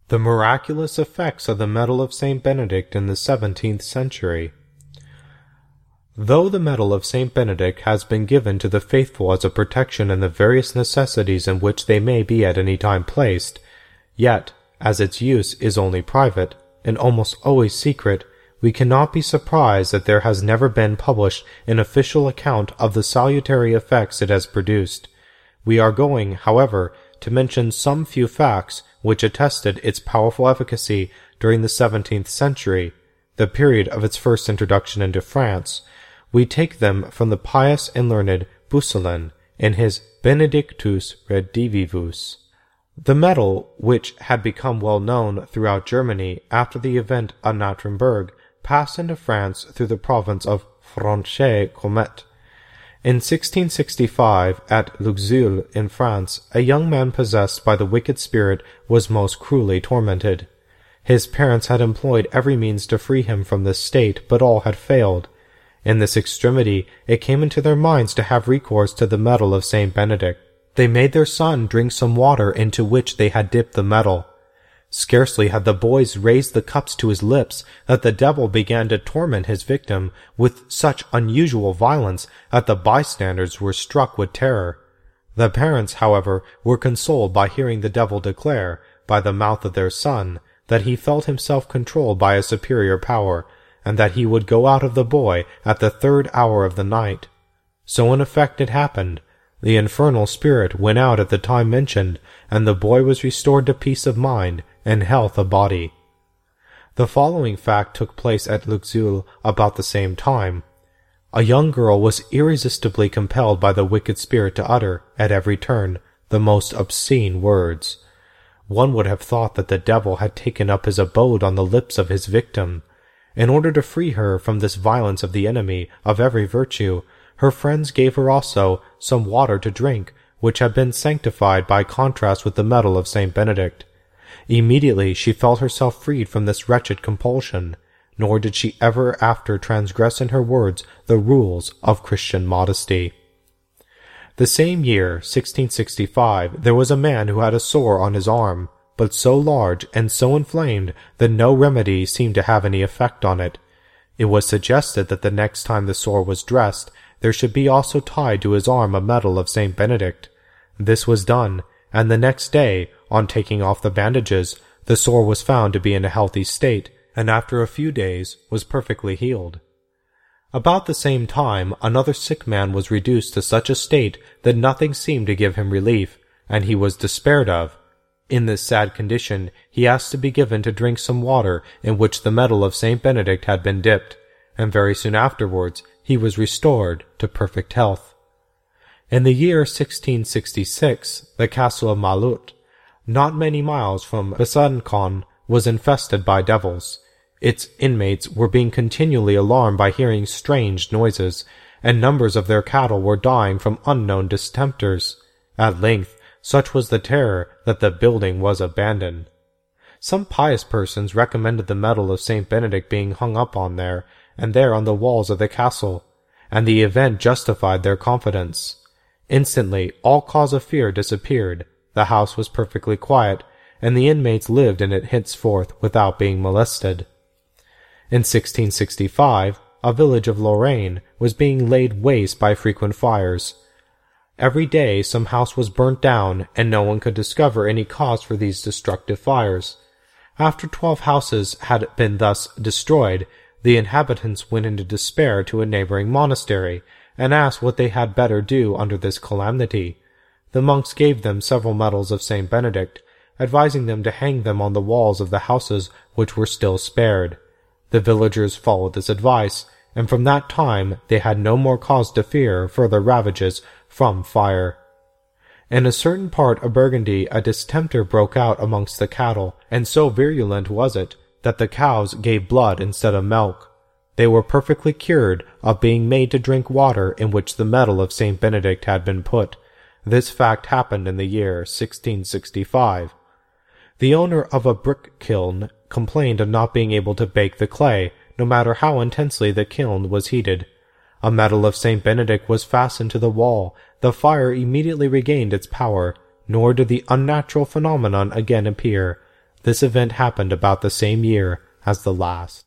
The miraculous effects of the medal of Saint Benedict in the 17th century. Though the medal of Saint Benedict has been given to the faithful as a protection in the various necessities in which they may be at any time placed, yet, as its use is only private, and almost always secret, we cannot be surprised that there has never been published an official account of the salutary effects it has produced. We are going, however, to mention some few facts which attested its powerful efficacy during the 17th century, the period of its first introduction into France. We take them from the pious and learned Bucelin in his Benedictus Redivivus. The medal, which had become well known throughout Germany after the event at Nuremberg, passed into France through the province of Franche-Comté. In 1665, at Luxeuil in France, a young man possessed by the wicked spirit was most cruelly tormented. His parents had employed every means to free him from this state, but all had failed. In this extremity, it came into their minds to have recourse to the medal of Saint Benedict. They made their son drink some water into which they had dipped the medal. Scarcely had the boys raised the cups to his lips that the devil began to torment his victim with such unusual violence that the bystanders were struck with terror. The parents, however, were consoled by hearing the devil declare, by the mouth of their son, that he felt himself controlled by a superior power, and that he would go out of the boy at the 3rd hour of the night. So in effect it happened. The infernal spirit went out at the time mentioned, and the boy was restored to peace of mind and health of body. The following fact took place at Luxeuil about the same time. A young girl was irresistibly compelled by the wicked spirit to utter, at every turn, the most obscene words. One would have thought that the devil had taken up his abode on the lips of his victim. In order to free her from this violence of the enemy of every virtue, her friends gave her also some water to drink, which had been sanctified by contrast with the medal of Saint Benedict. Immediately she felt herself freed from this wretched compulsion, nor did she ever after transgress in her words the rules of Christian modesty. The same year, 1665, there was a man who had a sore on his arm, but so large and so inflamed that no remedy seemed to have any effect on it. It was suggested that the next time the sore was dressed, there should be also tied to his arm a medal of Saint Benedict. This was done, and the next day, on taking off the bandages, the sore was found to be in a healthy state, and after a few days was perfectly healed. About the same time, another sick man was reduced to such a state that nothing seemed to give him relief, and he was despaired of. In this sad condition, he asked to be given to drink some water in which the medal of Saint Benedict had been dipped, and very soon afterwards he was restored to perfect health. In the year 1666, the castle of Malut, not many miles from Besancon, was infested by devils. Its inmates were being continually alarmed by hearing strange noises, and numbers of their cattle were dying from unknown distempters. At length, such was the terror that the building was abandoned. Some pious persons recommended the medal of Saint Benedict being hung up on there on the walls of the castle, and the event justified their confidence. Instantly all cause of fear disappeared, the house was perfectly quiet, and the inmates lived in it henceforth without being molested. In 1665, a village of Lorraine was being laid waste by frequent fires. Every day some house was burnt down, and no one could discover any cause for these destructive fires. After 12 houses had been thus destroyed, the inhabitants went into despair to a neighboring monastery, and asked what they had better do under this calamity. The monks gave them several medals of Saint Benedict, advising them to hang them on the walls of the houses which were still spared. The villagers followed this advice, and from that time they had no more cause to fear further ravages from fire. In a certain part of Burgundy a distemper broke out amongst the cattle, and so virulent was it that the cows gave blood instead of milk. They were perfectly cured of being made to drink water in which the medal of Saint Benedict had been put. This fact happened in the year 1665. The owner of a brick kiln complained of not being able to bake the clay, no matter how intensely the kiln was heated. A medal of Saint Benedict was fastened to the wall. The fire immediately regained its power, nor did the unnatural phenomenon again appear. This event happened about the same year as the last.